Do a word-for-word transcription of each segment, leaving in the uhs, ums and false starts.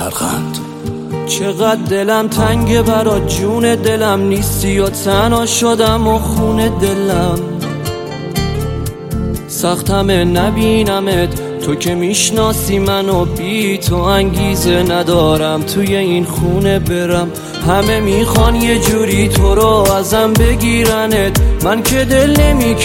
فرخند. چقدر دلم تنگه برا جون دلم، نیستی و تنها شدم و خون دلم. سختمه نبینمت تو که میشناسی منو، بی تو انگیزه ندارم توی این خونه برم. همه میخوان یه جوری تو رو ازم بگیرنت، من که دل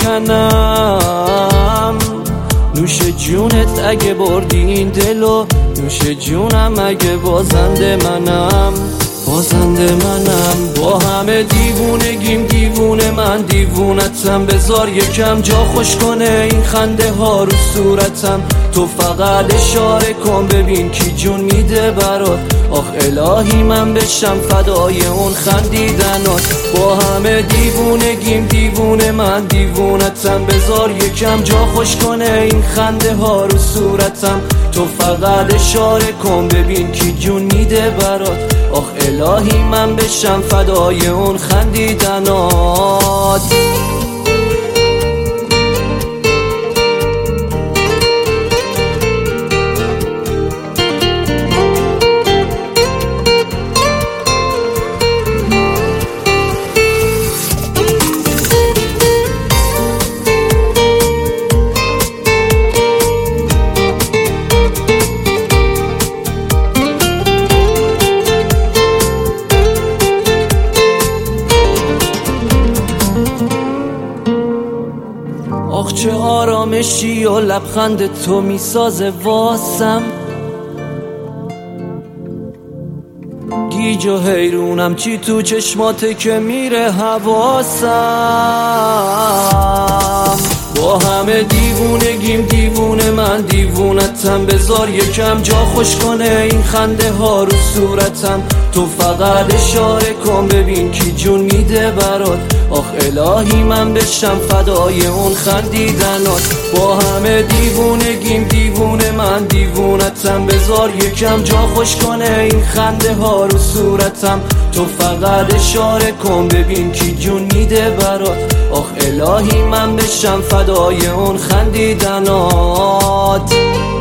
نمیکنم. نوش جونت اگه بردی این دلو، نوش جونم اگه بازنده منم، بازنده منم. با همه دیوونگیم دیوونه من دیوونتم، بذار یکم جا خوش کنه این خنده ها رو صورتم. تو فقط اشاره کن ببین کی جون میده برات، آخ الهی من بشم فدای اون خندیدنات. با همه دیوونگیم دیوونه من دیوونتم، بذار یکم جا خوش کنه این خنده ها رو صورتم. تو فقط اشاره کن ببین کی جون میده برات، آخ الهی من بشم فدای اون خندیدنات. آخ چه آرامشی و لبخند تو میسازه واسم، گیج و حیرونم چی تو چشماته که میره حواسم. با همه دیوونگیم دیوونه من دیوونتم، بذار یکم جا خوش کنه این خنده ها رو صورتم. تو فقط اشاره کن ببین کی جون میده برات، آخ الهی من بشم فدای اون خندیدنات. با همه دیوونگیم دیوونه من دیوونتم، بذار یکم جا خوش کنه این خنده ها رو صورتم. تو فقط اشاره کن ببین کی جون میده برات، آخ الهی من بشم فدای اون خندیدنات.